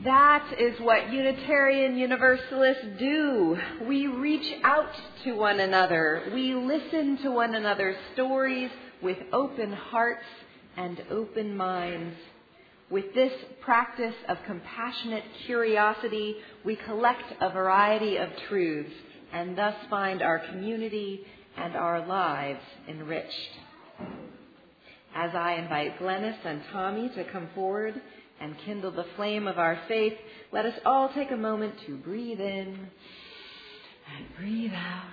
That is what Unitarian Universalists do. We reach out to one another. We listen to one another's stories with open hearts and open minds. With this practice of compassionate curiosity, we collect a variety of truths and thus find our community and our lives enriched. As I invite Glennis and Tommy to come forward and kindle the flame of our faith, let us all take a moment to breathe in and breathe out.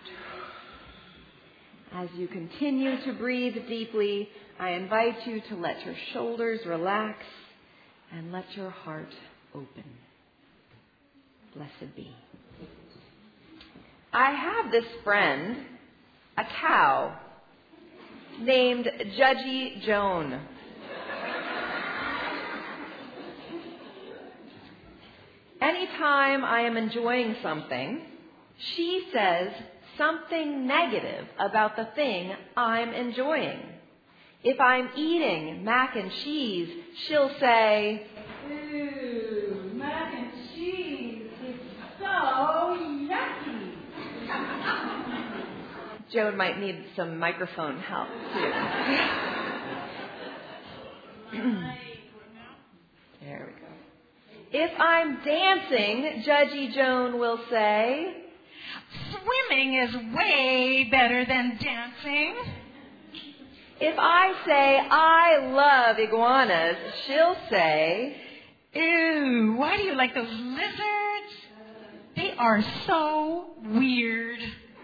As you continue to breathe deeply, I invite you to let your shoulders relax and let your heart open. Blessed be. I have this friend, a cow, named Judgy Joan. Anytime I am enjoying something, she says something negative about the thing I'm enjoying. If I'm eating mac and cheese, she'll say, "Ooh, mac and cheese is so yucky." Joan might need some microphone help, too. There we go. If I'm dancing, Judgy Joan will say, "Swimming is way better than dancing." If I say I love iguanas, she'll say, "Ew, why do you like those lizards? They are so weird."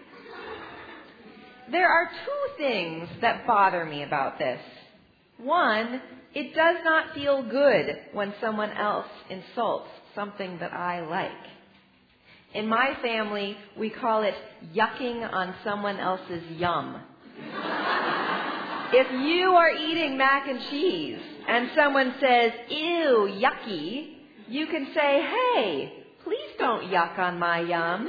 There are two things that bother me about this. One, it does not feel good when someone else insults something that I like. In my family, we call it yucking on someone else's yum. If you are eating mac and cheese and someone says, "Ew, yucky," you can say, "Hey, please don't yuck on my yum."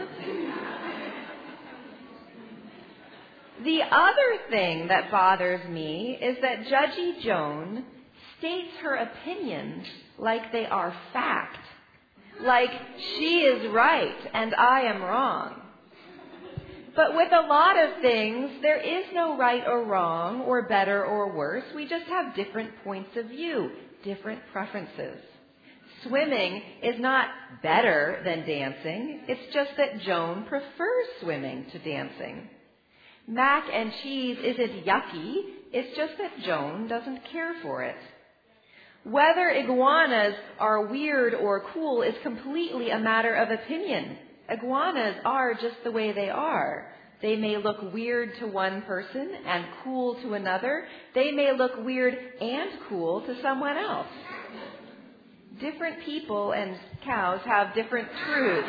The other thing that bothers me is that Judgy Joan states her opinions like they are fact. Like she is right and I am wrong. But with a lot of things, there is no right or wrong or better or worse. We just have different points of view, different preferences. Swimming is not better than dancing. It's just that Joan prefers swimming to dancing. Mac and cheese isn't yucky. It's just that Joan doesn't care for it. Whether iguanas are weird or cool is completely a matter of opinion. Iguanas are just the way they are. They may look weird to one person and cool to another. They may look weird and cool to someone else. Different people and cows have different truths.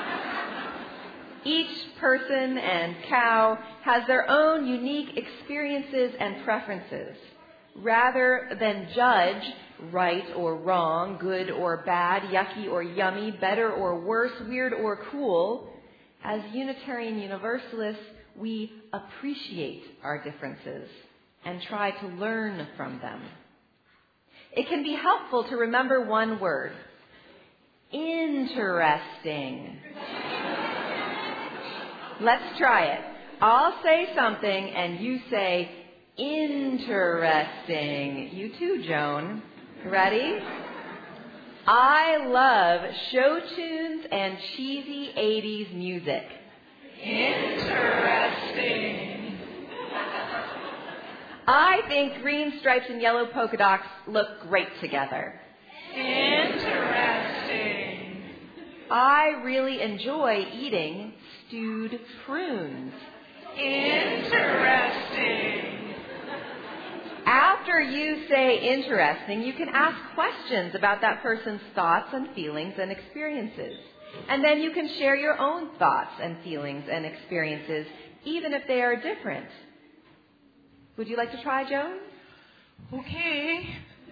Each person and cow has their own unique experiences and preferences. Rather than judge right or wrong, good or bad, yucky or yummy, better or worse, weird or cool, as Unitarian Universalists, we appreciate our differences and try to learn from them. It can be helpful to remember one word: interesting. Let's try it. I'll say something and you say, interesting. You too, Joan. Ready? I love show tunes and cheesy 80s music. Interesting. I think green stripes and yellow polka dots look great together. Interesting. I really enjoy eating stewed prunes. Interesting. After you say interesting, you can ask questions about that person's thoughts and feelings and experiences. And then you can share your own thoughts and feelings and experiences, even if they are different. Would you like to try, Joan? Okay.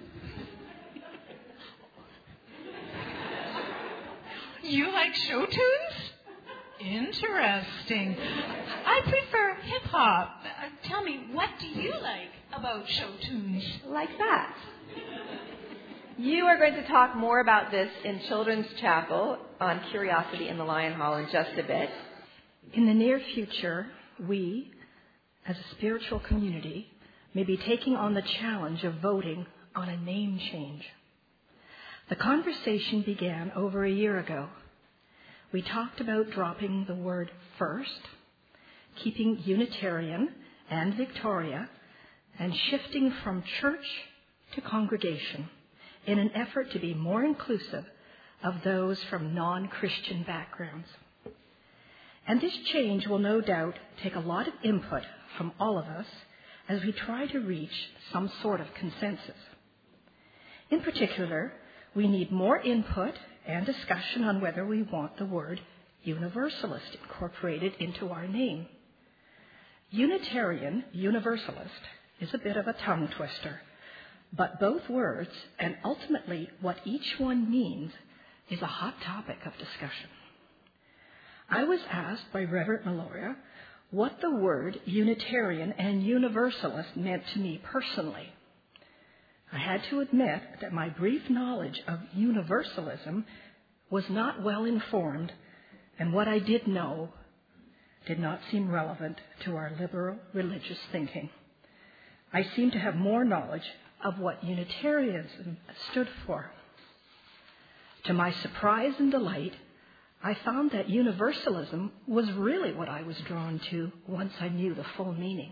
You like show tunes? Interesting. I prefer hip-hop. Tell me, what do you like about show tunes? Like that. You are going to talk more about this in Children's Chapel on Curiosity in the Lion Hall in just a bit. In the near future, we, as a spiritual community, may be taking on the challenge of voting on a name change. The conversation began over a year ago. We talked about dropping the word first, keeping Unitarian and Victoria, and shifting from church to congregation in an effort to be more inclusive of those from non-Christian backgrounds. And this change will no doubt take a lot of input from all of us as we try to reach some sort of consensus. In particular, we need more input and discussion on whether we want the word Universalist incorporated into our name. Unitarian Universalist is a bit of a tongue twister, but both words and ultimately what each one means is a hot topic of discussion. I was asked by Reverend Meloria what the word Unitarian and Universalist meant to me personally. I had to admit that my brief knowledge of universalism was not well informed, and what I did know did not seem relevant to our liberal religious thinking. I seemed to have more knowledge of what Unitarianism stood for. To my surprise and delight, I found that universalism was really what I was drawn to once I knew the full meaning.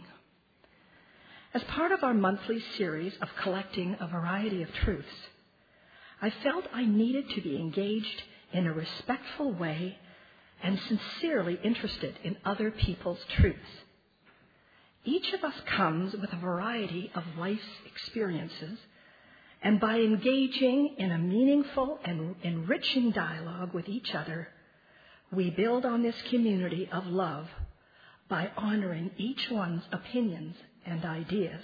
As part of our monthly series of collecting a variety of truths, I felt I needed to be engaged in a respectful way and sincerely interested in other people's truths. Each of us comes with a variety of life's experiences, and by engaging in a meaningful and enriching dialogue with each other, we build on this community of love by honoring each one's opinions and ideas.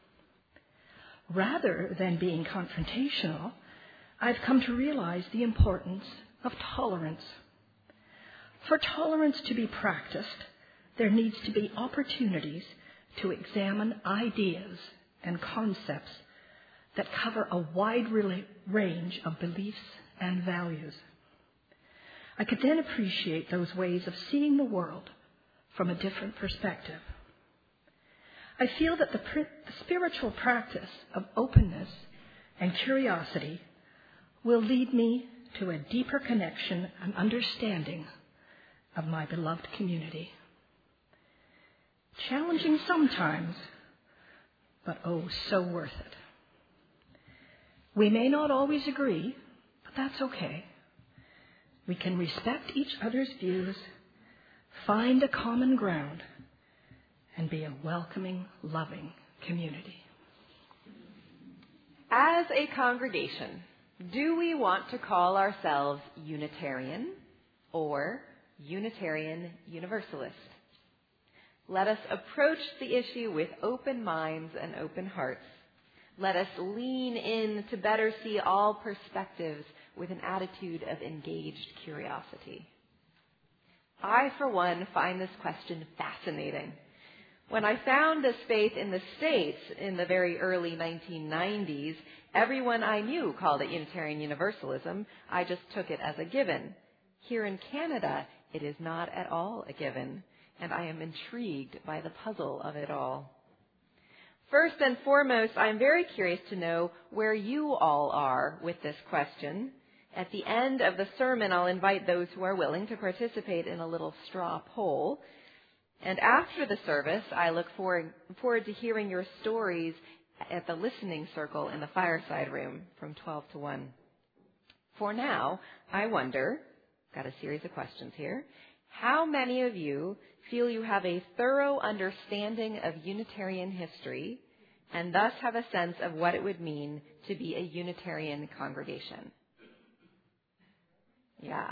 Rather than being confrontational, I've come to realize the importance of tolerance. For tolerance to be practiced, there needs to be opportunities to examine ideas and concepts that cover a wide range of beliefs and values. I could then appreciate those ways of seeing the world from a different perspective. I feel that the spiritual practice of openness and curiosity will lead me to a deeper connection and understanding of my beloved community. Challenging sometimes, but oh, so worth it. We may not always agree, but that's okay. We can respect each other's views, find a common ground, and be a welcoming, loving community. As a congregation, do we want to call ourselves Unitarian or Unitarian Universalist? Let us approach the issue with open minds and open hearts. Let us lean in to better see all perspectives with an attitude of engaged curiosity. I, for one, find this question fascinating. When I found this faith in the States in the very early 1990s, everyone I knew called it Unitarian Universalism. I just took it as a given. Here in Canada, it is not at all a given, and I am intrigued by the puzzle of it all. First and foremost, I am very curious to know where you all are with this question. At the end of the sermon, I'll invite those who are willing to participate in a little straw poll. And after the service, I look forward to hearing your stories at the listening circle in the fireside room from 12 to 1. For now, I wonder, got a series of questions here, how many of you feel you have a thorough understanding of Unitarian history and thus have a sense of what it would mean to be a Unitarian congregation? Yeah.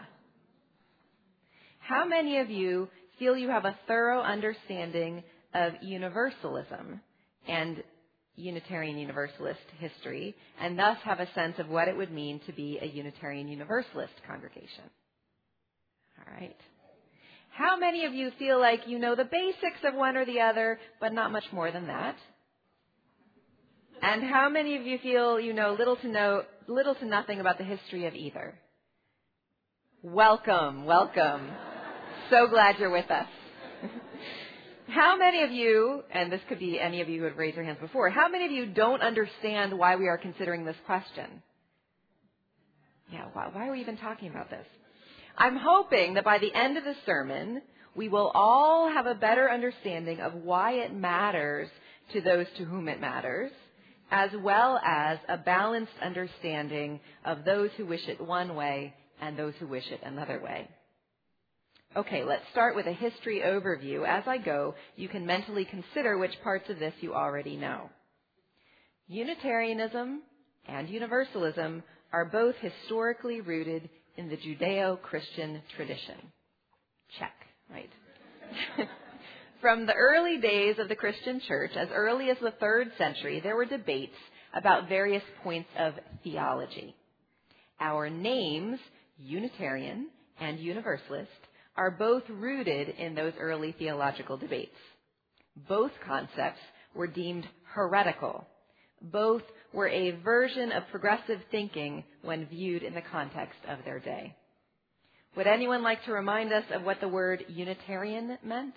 How many of you feel you have a thorough understanding of Universalism and Unitarian Universalist history and thus have a sense of what it would mean to be a Unitarian Universalist congregation? All right. How many of you feel like you know the basics of one or the other, but not much more than that? And how many of you feel you know little to no little to nothing about the history of either. Welcome, welcome. So glad you're with us. How many of you, and this could be any of you who have raised your hands before, how many of you don't understand why we are considering this question? Yeah, why are we even talking about this? I'm hoping that by the end of the sermon, we will all have a better understanding of why it matters to those to whom it matters, as well as a balanced understanding of those who wish it one way and those who wish it another way. Okay, let's start with a history overview. As I go, you can mentally consider which parts of this you already know. Unitarianism and Universalism are both historically rooted in the Judeo-Christian tradition. Check, right? From the early days of the Christian church, as early as the 3rd century, there were debates about various points of theology. Our names, Unitarian and Universalist, are both rooted in those early theological debates. Both concepts were deemed heretical. Both were a version of progressive thinking when viewed in the context of their day. Would anyone like to remind us of what the word Unitarian meant?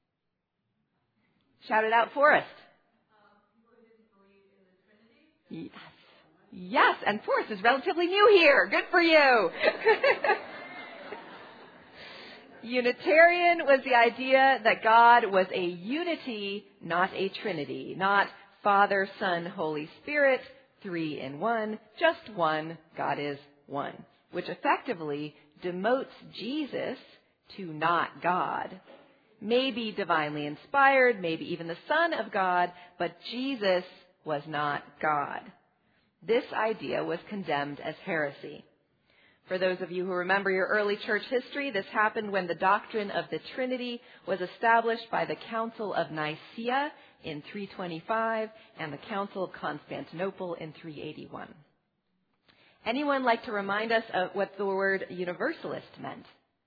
Shout it out for us. Yes. Yes, and Forrest is relatively new here. Good for you. Unitarian was the idea that God was a unity, not a trinity, not Father, Son, Holy Spirit, 3 in 1, just one, God is one, which effectively demotes Jesus to not God. Maybe divinely inspired, maybe even the Son of God, but Jesus was not God. This idea was condemned as heresy. For those of you who remember your early church history, this happened when the doctrine of the Trinity was established by the Council of Nicaea in 325 and the Council of Constantinople in 381. Anyone like to remind us of what the word Universalist meant?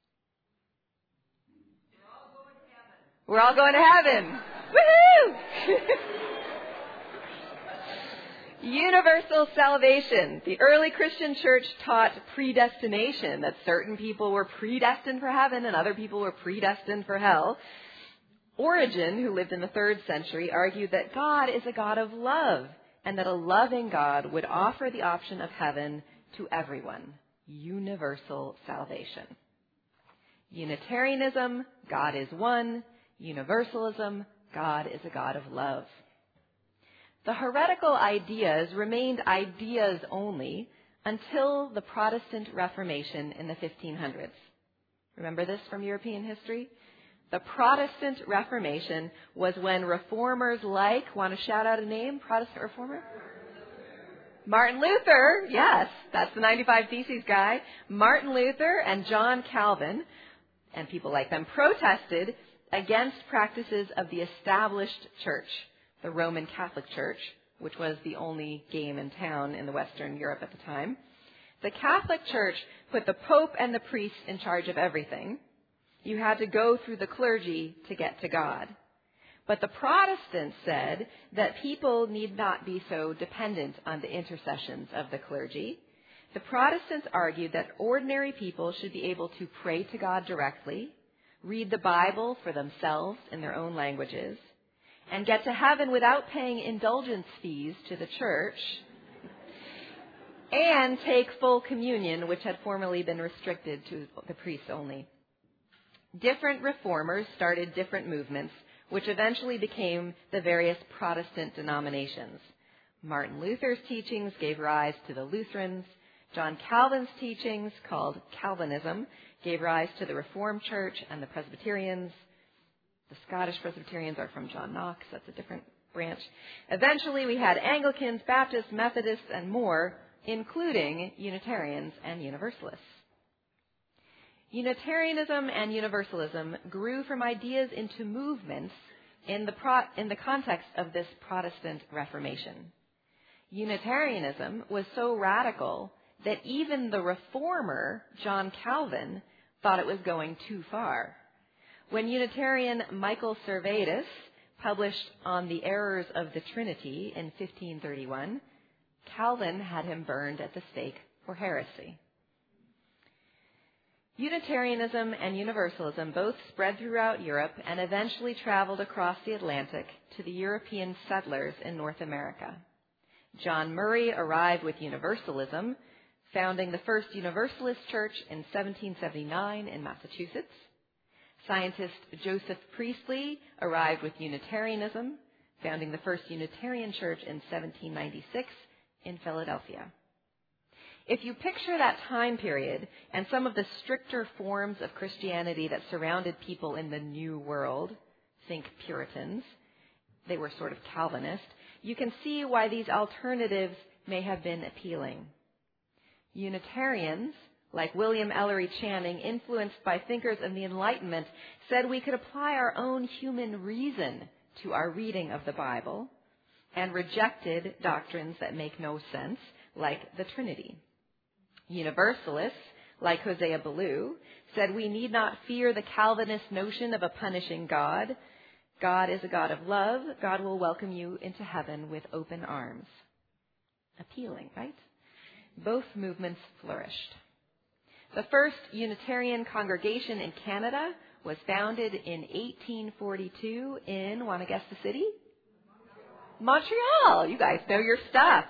We're all going to heaven. Woohoo! Universal salvation. The early Christian church taught predestination, that certain people were predestined for heaven and other people were predestined for hell. Origen, who lived in the 3rd century, argued that God is a God of love and that a loving God would offer the option of heaven to everyone. Universal salvation. Unitarianism, God is one. Universalism, God is a God of love. The heretical ideas remained ideas only until the Protestant Reformation in the 1500s. Remember this from European history? The Protestant Reformation was when reformers like, want to shout out a name, Protestant reformer? Martin Luther, yes, that's the 95 Theses guy. Martin Luther and John Calvin, and people like them, protested against practices of the established church, the Roman Catholic Church, which was the only game in town in the Western Europe at the time. The Catholic Church put the Pope and the priests in charge of everything. You had to go through the clergy to get to God. But the Protestants said that people need not be so dependent on the intercessions of the clergy. The Protestants argued that ordinary people should be able to pray to God directly, read the Bible for themselves in their own languages, and get to heaven without paying indulgence fees to the church, and take full communion, which had formerly been restricted to the priests only. Different reformers started different movements, which eventually became the various Protestant denominations. Martin Luther's teachings gave rise to the Lutherans. John Calvin's teachings, called Calvinism, gave rise to the Reformed Church and the Presbyterians. The Scottish Presbyterians are from John Knox. That's a different branch. Eventually, we had Anglicans, Baptists, Methodists, and more, including Unitarians and Universalists. Unitarianism and Universalism grew from ideas into movements in the context of this Protestant Reformation. Unitarianism was so radical that even the reformer, John Calvin, thought it was going too far. When Unitarian Michael Servetus published On the Errors of the Trinity in 1531, Calvin had him burned at the stake for heresy. Unitarianism and Universalism both spread throughout Europe and eventually traveled across the Atlantic to the European settlers in North America. John Murray arrived with Universalism, founding the first Universalist church in 1779 in Massachusetts. Scientist Joseph Priestley arrived with Unitarianism, founding the first Unitarian church in 1796 in Philadelphia. If you picture that time period and some of the stricter forms of Christianity that surrounded people in the New World, think Puritans, they were sort of Calvinist, you can see why these alternatives may have been appealing. Unitarians, like William Ellery Channing, influenced by thinkers of the Enlightenment, said we could apply our own human reason to our reading of the Bible and rejected doctrines that make no sense, like the Trinity. Universalists, like Hosea Ballou, said we need not fear the Calvinist notion of a punishing God. God is a God of love. God will welcome you into heaven with open arms. Appealing, right? Both movements flourished. The first Unitarian congregation in Canada was founded in 1842 in, want to guess the city? Montreal. You guys know your stuff.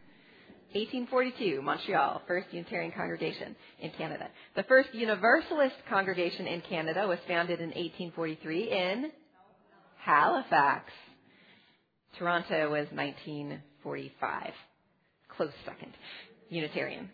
1842, Montreal, first Unitarian congregation in Canada. The first Universalist congregation in Canada was founded in 1843 in Halifax. Toronto was 1945. Close second. Unitarian.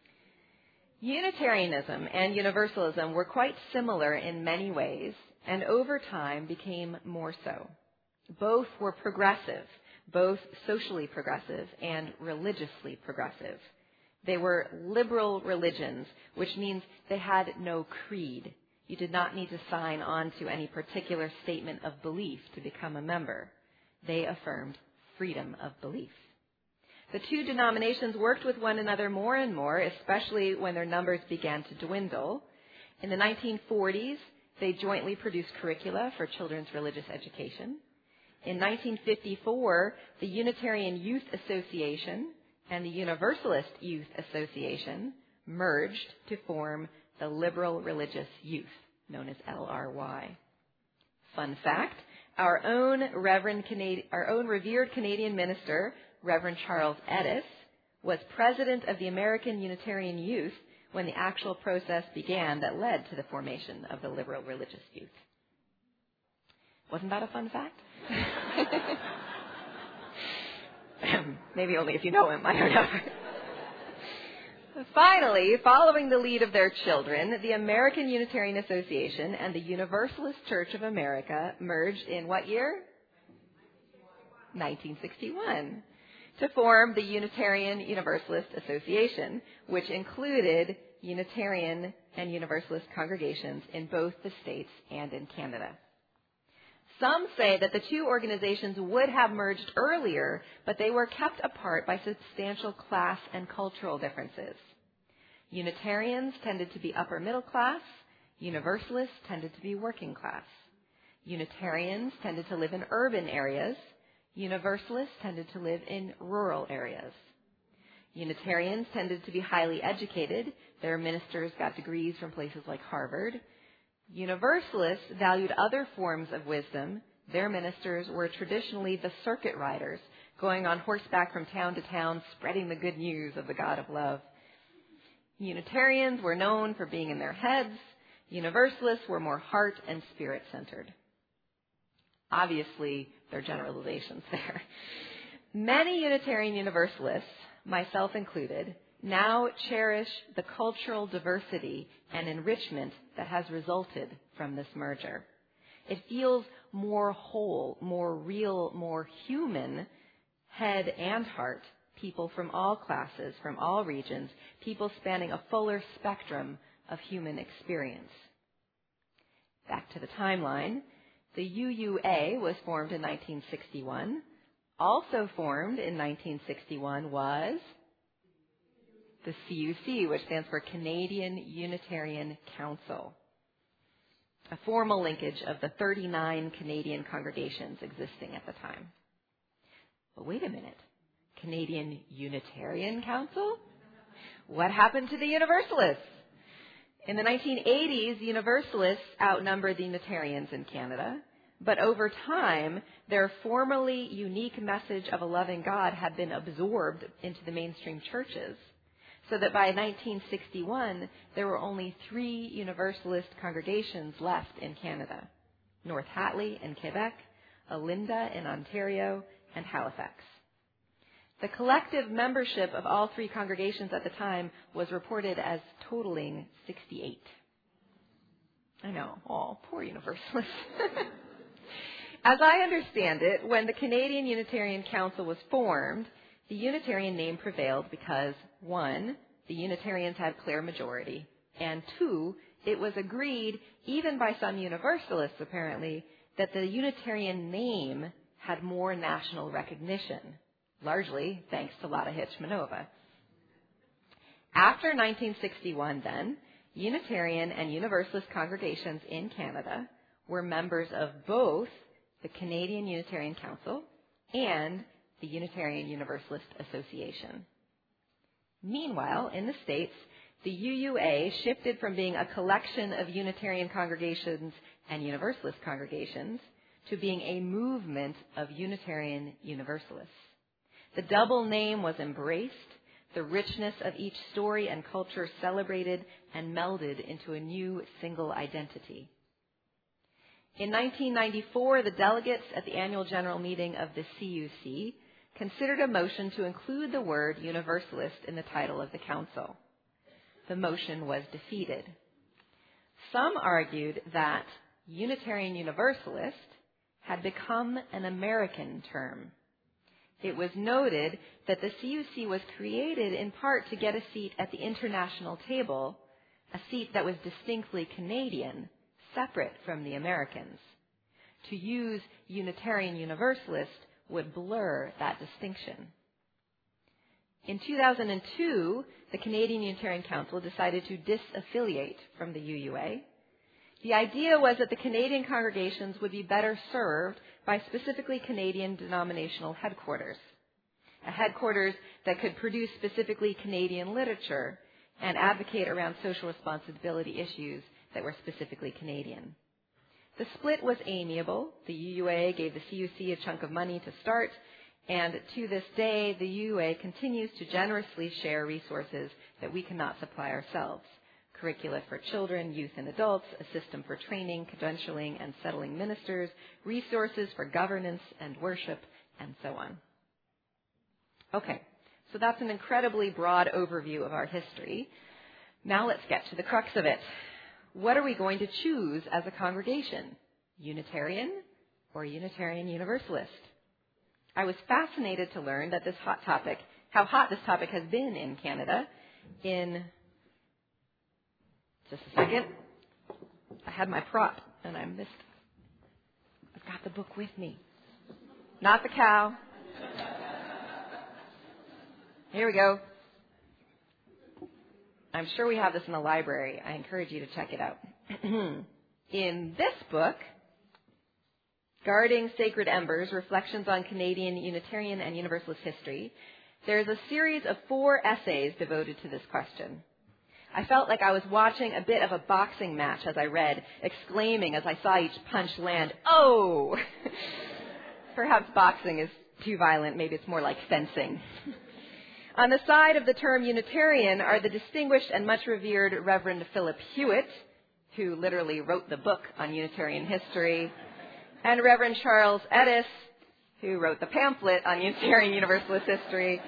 Unitarianism and Universalism were quite similar in many ways, and over time became more so. Both were progressive, both socially progressive and religiously progressive. They were liberal religions, which means they had no creed. You did not need to sign on to any particular statement of belief to become a member. They affirmed freedom of belief. The two denominations worked with one another more and more, especially when their numbers began to dwindle. In the 1940s, they jointly produced curricula for children's religious education. In 1954, the Unitarian Youth Association and the Universalist Youth Association merged to form the Liberal Religious Youth, known as LRY. Fun fact, our own revered Canadian minister, Reverend Charles Edis, was president of the American Unitarian Youth when the actual process began that led to the formation of the Liberal Religious Youth. Wasn't that a fun fact? Maybe only if you know him, I don't know. Finally, following the lead of their children, the American Unitarian Association and the Universalist Church of America merged in what year? 1961. To form the Unitarian Universalist Association, which included Unitarian and Universalist congregations in both the States and in Canada. Some say that the two organizations would have merged earlier, but they were kept apart by substantial class and cultural differences. Unitarians tended to be upper middle class. Universalists tended to be working class. Unitarians tended to live in urban areas. Universalists tended to live in rural areas. Unitarians tended to be highly educated. Their ministers got degrees from places like Harvard. Universalists valued other forms of wisdom. Their ministers were traditionally the circuit riders, going on horseback from town to town, spreading the good news of the God of love. Unitarians were known for being in their heads. Universalists were more heart and spirit centered. Obviously, there are generalizations there. Many Unitarian Universalists, myself included, now cherish the cultural diversity and enrichment that has resulted from this merger. It feels more whole, more real, more human, head and heart, people from all classes, from all regions, people spanning a fuller spectrum of human experience. Back to the timeline. The UUA was formed in 1961. Also formed in 1961 was the CUC, which stands for Canadian Unitarian Council, a formal linkage of the 39 Canadian congregations existing at the time. But wait a minute. Canadian Unitarian Council? What happened to the Universalists? In the 1980s, Universalists outnumbered the Unitarians in Canada, but over time, their formerly unique message of a loving God had been absorbed into the mainstream churches, so that by 1961, there were only 3 Universalist congregations left in Canada: North Hatley in Quebec, Olinda in Ontario, and Halifax. The collective membership of all 3 congregations at the time was reported as totaling 68. I know, poor Universalists. As I understand it, when the Canadian Unitarian Council was formed, the Unitarian name prevailed because, 1, the Unitarians had clear majority, and 2, it was agreed, even by some Universalists apparently, that the Unitarian name had more national recognition, largely thanks to Lada Hitch-Manova. After 1961, then, Unitarian and Universalist congregations in Canada were members of both the Canadian Unitarian Council and the Unitarian Universalist Association. Meanwhile, in the States, the UUA shifted from being a collection of Unitarian congregations and Universalist congregations to being a movement of Unitarian Universalists. The double name was embraced, the richness of each story and culture celebrated and melded into a new single identity. In 1994, the delegates at the annual general meeting of the CUC considered a motion to include the word Universalist in the title of the council. The motion was defeated. Some argued that Unitarian Universalist had become an American term. It was noted that the CUC was created in part to get a seat at the international table, a seat that was distinctly Canadian, separate from the Americans. To use Unitarian Universalist would blur that distinction. In 2002, the Canadian Unitarian Council decided to disaffiliate from the UUA. The idea was that the Canadian congregations would be better served by specifically Canadian denominational headquarters, a headquarters that could produce specifically Canadian literature and advocate around social responsibility issues that were specifically Canadian. The split was amiable. The UUA gave the CUC a chunk of money to start, and to this day, the UUA continues to generously share resources that we cannot supply ourselves: curricula for children, youth, and adults, a system for training, credentialing, and settling ministers, resources for governance and worship, and so on. Okay, so that's an incredibly broad overview of our history. Now let's get to the crux of it. What are we going to choose as a congregation? Unitarian or Unitarian Universalist? I was fascinated to learn that how hot this topic has been in Canada. In just a second, I had my prop and I missed. I've got the book with me. Not the cow. Here we go. I'm sure we have this in the library. I encourage you to check it out. In this book, Guarding Sacred Embers, Reflections on Canadian Unitarian and Universalist History, there's a series of 4 essays devoted to this question. I felt like I was watching a bit of a boxing match as I read, exclaiming as I saw each punch land, "Oh!" Perhaps boxing is too violent. Maybe it's more like fencing. On the side of the term Unitarian are the distinguished and much revered Reverend Philip Hewitt, who literally wrote the book on Unitarian history, and Reverend Charles Edis, who wrote the pamphlet on Unitarian Universalist history.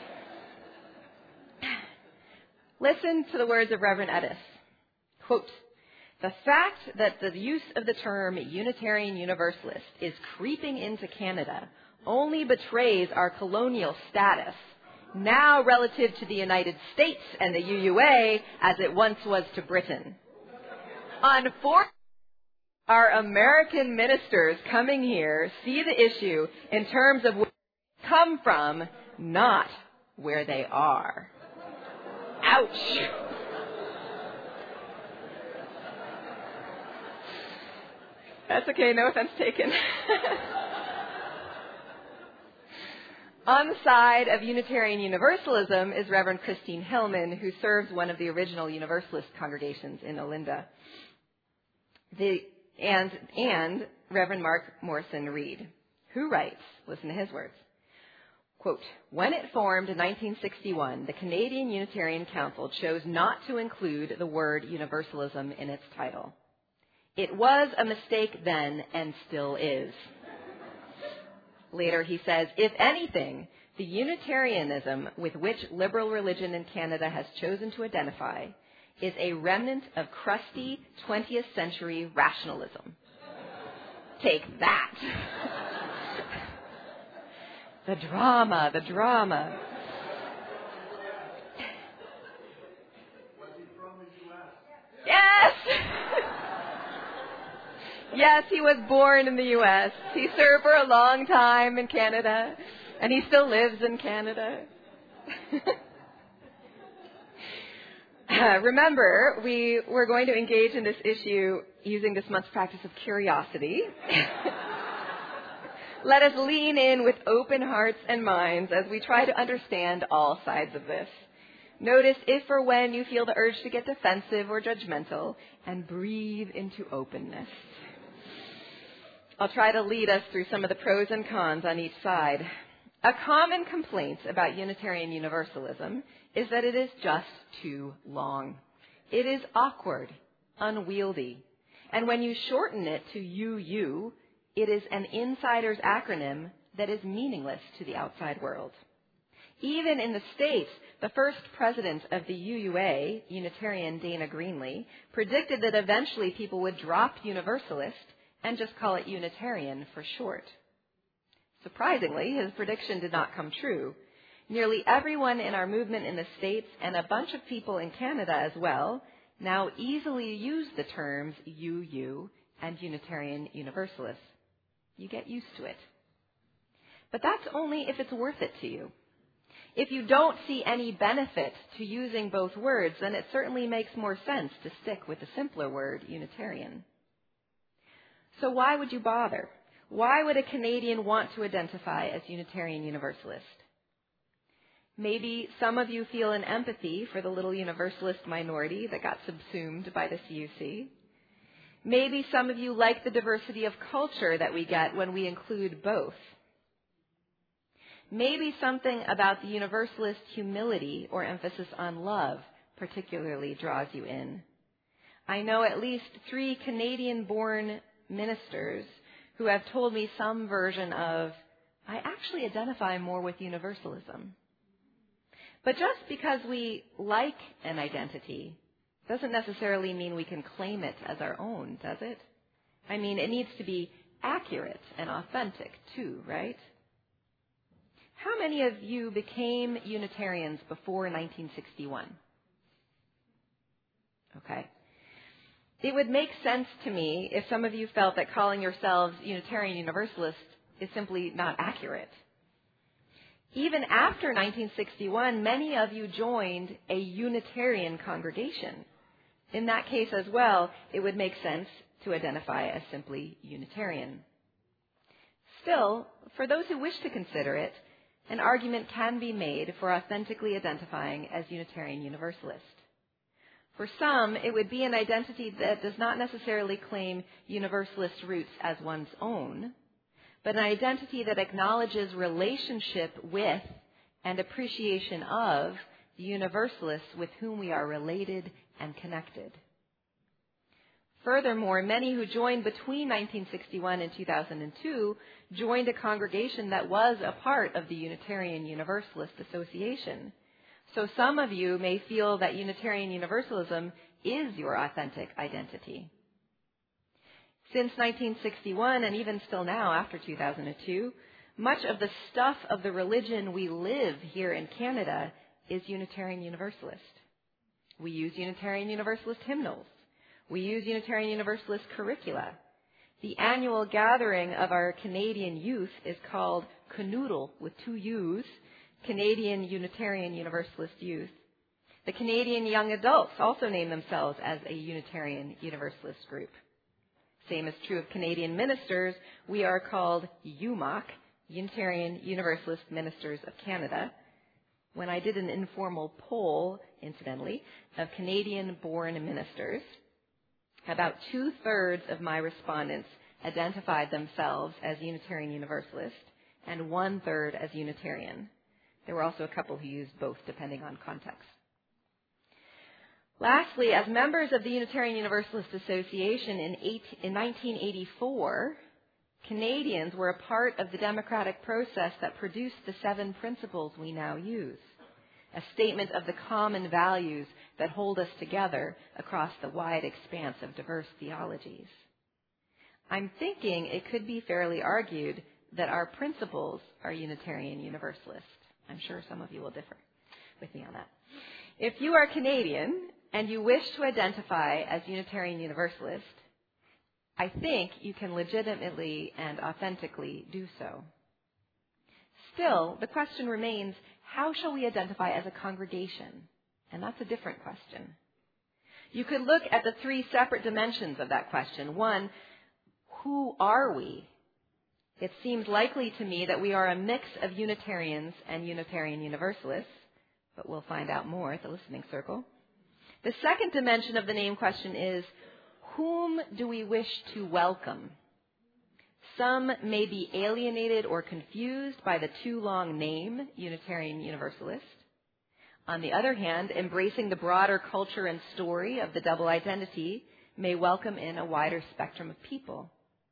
Listen to the words of Reverend Edis. Quote, "The fact that the use of the term Unitarian Universalist is creeping into Canada only betrays our colonial status, now relative to the United States and the UUA as it once was to Britain. Unfortunately, our American ministers coming here see the issue in terms of where they come from, not where they are." Ouch. That's okay, no offense taken. On the side of Unitarian Universalism is Reverend Christine Hillman, who serves one of the original Universalist congregations in Olinda, and Reverend Mark Morrison Reed, who writes, listen to his words, quote, "When it formed in 1961, the Canadian Unitarian Council chose not to include the word universalism in its title. It was a mistake then and still is." Later he says, "If anything, the Unitarianism with which liberal religion in Canada has chosen to identify is a remnant of crusty 20th century rationalism." Take that. The drama. Was he from the U.S.? Yes! Yes, he was born in the U.S. He served for a long time in Canada, and he still lives in Canada. Remember, we were going to engage in this issue using this month's practice of curiosity. Let us lean in with open hearts and minds as we try to understand all sides of this. Notice if or when you feel the urge to get defensive or judgmental, and breathe into openness. I'll try to lead us through some of the pros and cons on each side. A common complaint about Unitarian Universalism is that it is just too long. It is awkward, unwieldy, and when you shorten it to UU, it is an insider's acronym that is meaningless to the outside world. Even in the States, the first president of the UUA, Unitarian Dana Greenlee, predicted that eventually people would drop Universalist and just call it Unitarian for short. Surprisingly, his prediction did not come true. Nearly everyone in our movement in the States and a bunch of people in Canada as well now easily use the terms UU and Unitarian Universalist. You get used to it. But that's only if it's worth it to you. If you don't see any benefit to using both words, then it certainly makes more sense to stick with the simpler word, Unitarian. So why would you bother? Why would a Canadian want to identify as Unitarian Universalist? Maybe some of you feel an empathy for the little Universalist minority that got subsumed by the CUC. Maybe some of you like the diversity of culture that we get when we include both. Maybe something about the Universalist humility or emphasis on love particularly draws you in. I know at least 3 Canadian-born ministers who have told me some version of, I actually identify more with Universalism. But just because we like an identity doesn't necessarily mean we can claim it as our own, does it? I mean, it needs to be accurate and authentic too, right? How many of you became Unitarians before 1961? Okay. It would make sense to me if some of you felt that calling yourselves Unitarian Universalists is simply not accurate. Even after 1961, many of you joined a Unitarian congregation. In that case as well, it would make sense to identify as simply Unitarian. Still, for those who wish to consider it, an argument can be made for authentically identifying as Unitarian Universalist. For some, it would be an identity that does not necessarily claim Universalist roots as one's own, but an identity that acknowledges relationship with and appreciation of the Universalists with whom we are related and connected. Furthermore, many who joined between 1961 and 2002 joined a congregation that was a part of the Unitarian Universalist Association. So some of you may feel that Unitarian Universalism is your authentic identity. Since 1961, and even still now after 2002, much of the stuff of the religion we live here in Canada is Unitarian Universalist. We use Unitarian Universalist hymnals. We use Unitarian Universalist curricula. The annual gathering of our Canadian youth is called Canoodle, with 2 U's, Canadian Unitarian Universalist Youth. The Canadian young adults also name themselves as a Unitarian Universalist group. Same is true of Canadian ministers. We are called UMOC, Unitarian Universalist Ministers of Canada, when I did an informal poll, incidentally, of Canadian-born ministers, about 2/3 of my respondents identified themselves as Unitarian Universalist and 1/3 as Unitarian. There were also a couple who used both, depending on context. Lastly, as members of the Unitarian Universalist Association in 1984, Canadians were a part of the democratic process that produced the 7 principles we now use, a statement of the common values that hold us together across the wide expanse of diverse theologies. I'm thinking it could be fairly argued that our principles are Unitarian Universalist. I'm sure some of you will differ with me on that. If you are Canadian and you wish to identify as Unitarian Universalist, I think you can legitimately and authentically do so. Still, the question remains, how shall we identify as a congregation? And that's a different question. You could look at the 3 separate dimensions of that question. One, who are we? It seems likely to me that we are a mix of Unitarians and Unitarian Universalists, but we'll find out more at the listening circle. The second dimension of the name question is, whom do we wish to welcome? Some may be alienated or confused by the too long name, Unitarian Universalist. On the other hand, embracing the broader culture and story of the double identity may welcome in a wider spectrum of people.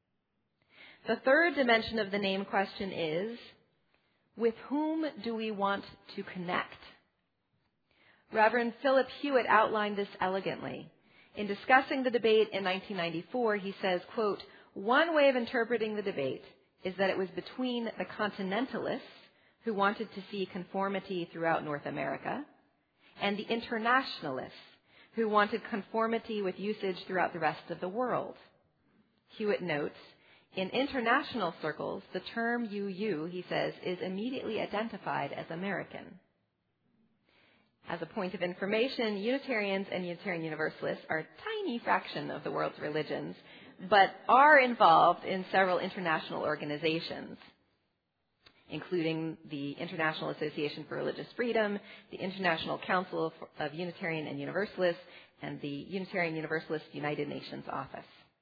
The third dimension of the name question is, with whom do we want to connect? Reverend Philip Hewitt outlined this elegantly. In discussing the debate in 1994, he says, quote, one way of interpreting the debate is that it was between the continentalists who wanted to see conformity throughout North America and the internationalists who wanted conformity with usage throughout the rest of the world. Hewitt notes, in international circles, the term UU, he says, is immediately identified as American. As a point of information, Unitarians and Unitarian Universalists are a tiny fraction of the world's religions, but are involved in several international organizations, including the International Association for Religious Freedom, the International Council of Unitarian and Universalists, and the Unitarian Universalist United Nations Office.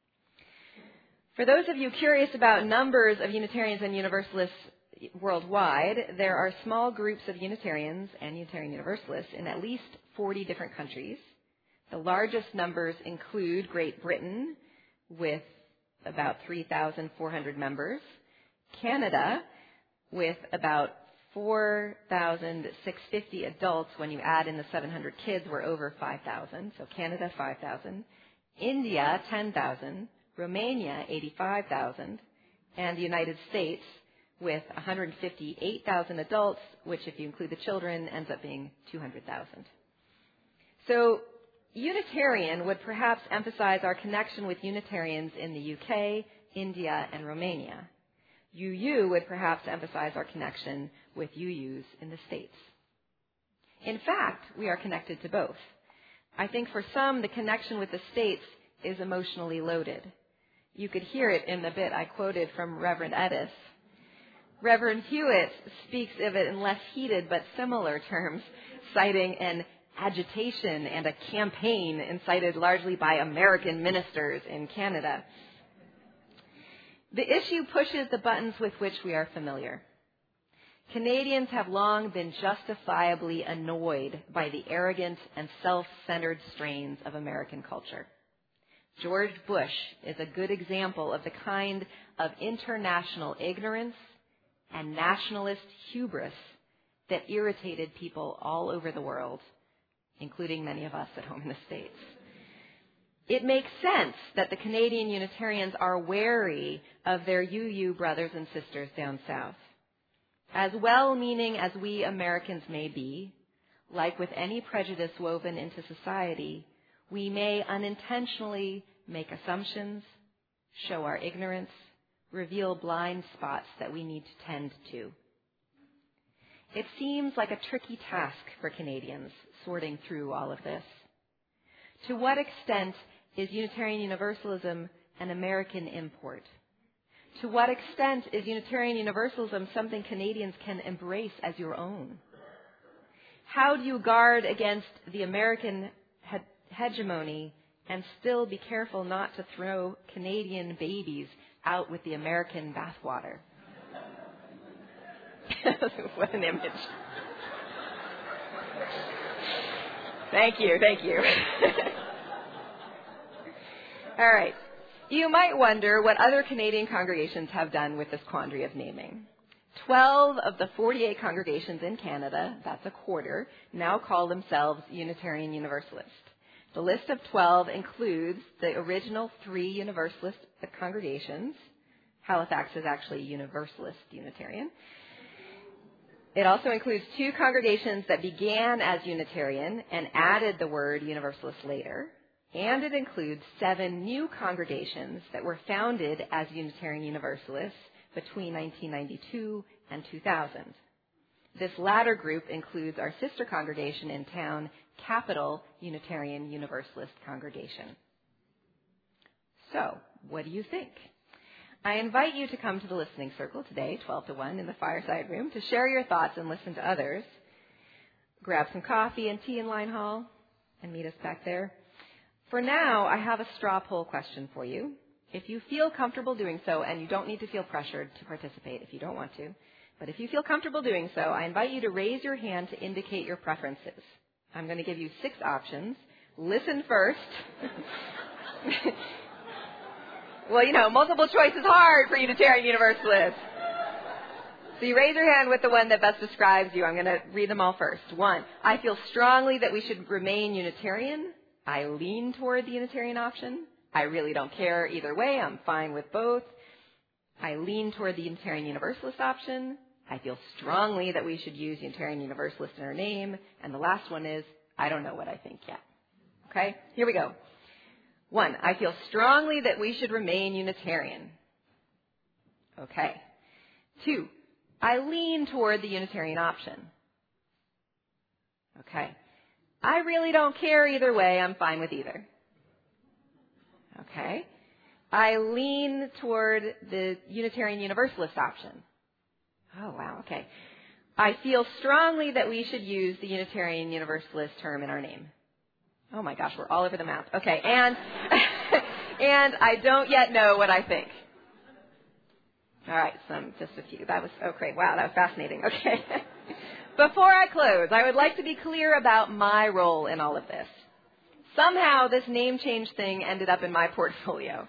For those of you curious about numbers of Unitarians and Universalists worldwide, there are small groups of Unitarians and Unitarian Universalists in at least 40 different countries. The largest numbers include Great Britain, with about 3,400 members, Canada, with about 4,650 adults. When you add in the 700 kids, we're over 5,000. So Canada, 5,000. India, 10,000. Romania, 85,000. And the United States, with 158,000 adults, which, if you include the children, ends up being 200,000. So Unitarian would perhaps emphasize our connection with Unitarians in the UK, India, and Romania. UU would perhaps emphasize our connection with UUs in the States. In fact, we are connected to both. I think for some, the connection with the States is emotionally loaded. You could hear it in the bit I quoted from Reverend Edis. Reverend Hewitt speaks of it in less heated but similar terms, citing an agitation and a campaign incited largely by American ministers in Canada. The issue pushes the buttons with which we are familiar. Canadians have long been justifiably annoyed by the arrogant and self-centered strains of American culture. George Bush is a good example of the kind of international ignorance and nationalist hubris that irritated people all over the world, including many of us at home in the States. It makes sense that the Canadian Unitarians are wary of their UU brothers and sisters down south. As well-meaning as we Americans may be, like with any prejudice woven into society, we may unintentionally make assumptions, show our ignorance, reveal blind spots that we need to tend to. It seems like a tricky task for Canadians sorting through all of this. To what extent is Unitarian Universalism an American import? To what extent is Unitarian Universalism something Canadians can embrace as your own? How do you guard against the American hegemony and still be careful not to throw Canadian babies out with the American bathwater? What an image. Thank you. All right. You might wonder what other Canadian congregations have done with this quandary of naming. 12 of the 48 congregations in Canada, that's a quarter, now call themselves Unitarian Universalist. The list of 12 includes the original 3 Universalist congregations. Halifax is actually Universalist Unitarian. It also includes 2 congregations that began as Unitarian and added the word Universalist later. And it includes 7 new congregations that were founded as Unitarian Universalists between 1992 and 2000. This latter group includes our sister congregation in town, Capital Unitarian Universalist Congregation. So, what do you think? I invite you to come to the listening circle today, 12 to 1, in the fireside room, to share your thoughts and listen to others. Grab some coffee and tea in Line Hall and meet us back there. For now, I have a straw poll question for you. If you feel comfortable doing so, and you don't need to feel pressured to participate if you don't want to, but if you feel comfortable doing so, I invite you to raise your hand to indicate your preferences. I'm going to give you 6 options. Listen first. Well, multiple choice is hard for Unitarian Universalists. So you raise your hand with the one that best describes you. I'm going to read them all first. 1, I feel strongly that we should remain Unitarian. I lean toward the Unitarian option. I really don't care either way. I'm fine with both. I lean toward the Unitarian Universalist option. I feel strongly that we should use Unitarian Universalist in our name. And the last one is, I don't know what I think yet. Okay, here we go. 1, I feel strongly that we should remain Unitarian. Okay. 2, I lean toward the Unitarian option. Okay. I really don't care either way. I'm fine with either. Okay. I lean toward the Unitarian Universalist option. Oh, wow. Okay. I feel strongly that we should use the Unitarian Universalist term in our name. Oh my gosh, we're all over the map. Okay. And I don't yet know what I think. All right. Just a few. Great. Wow. That was fascinating. Okay. Before I close, I would like to be clear about my role in all of this. Somehow this name change thing ended up in my portfolio.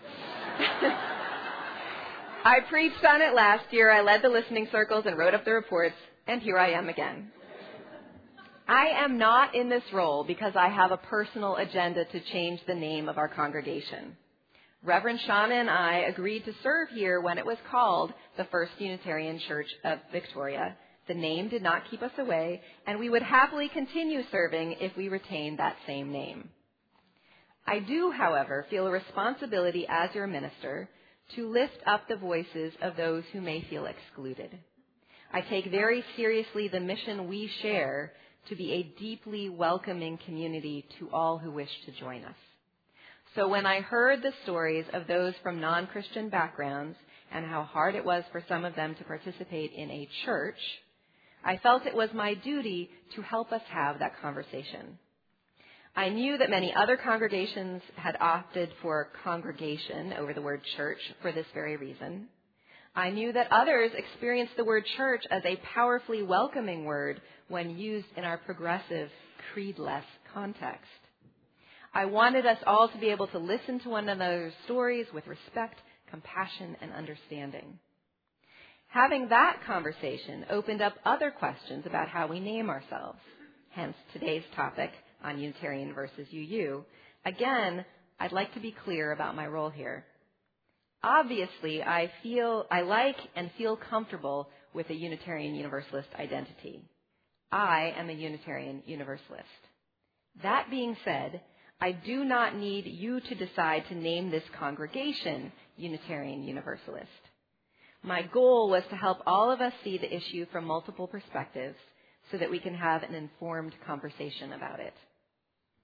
I preached on it last year, I led the listening circles and wrote up the reports, and here I am again. I am not in this role because I have a personal agenda to change the name of our congregation. Reverend Shauna and I agreed to serve here when it was called the First Unitarian Church of Victoria. The name did not keep us away, and we would happily continue serving if we retained that same name. I do, however, feel a responsibility as your minister to lift up the voices of those who may feel excluded. I take very seriously the mission we share to be a deeply welcoming community to all who wish to join us. So when I heard the stories of those from non-Christian backgrounds and how hard it was for some of them to participate in a church, I felt it was my duty to help us have that conversation. I knew that many other congregations had opted for congregation over the word church for this very reason. I knew that others experienced the word church as a powerfully welcoming word when used in our progressive, creedless context. I wanted us all to be able to listen to one another's stories with respect, compassion, and understanding. Having that conversation opened up other questions about how we name ourselves, hence today's topic on Unitarian versus UU. Again, I'd like to be clear about my role here. Obviously, I like and feel comfortable with a Unitarian Universalist identity. I am a Unitarian Universalist. That being said, I do not need you to decide to name this congregation Unitarian Universalist. My goal was to help all of us see the issue from multiple perspectives so that we can have an informed conversation about it.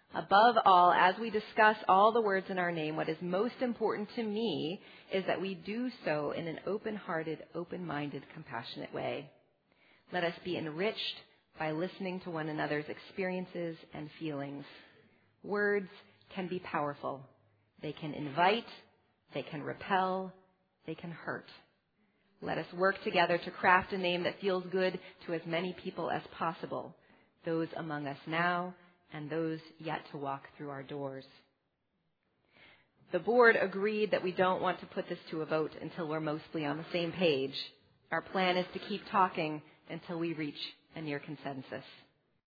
Above all, as we discuss all the words in our name, what is most important to me is that we do so in an open-hearted, open-minded, compassionate way. Let us be enriched by listening to one another's experiences and feelings. Words can be powerful. They can invite, they can repel, they can hurt. Let us work together to craft a name that feels good to as many people as possible, those among us now and those yet to walk through our doors. The board agreed that we don't want to put this to a vote until we're mostly on the same page. Our plan is to keep talking until we reach a near consensus.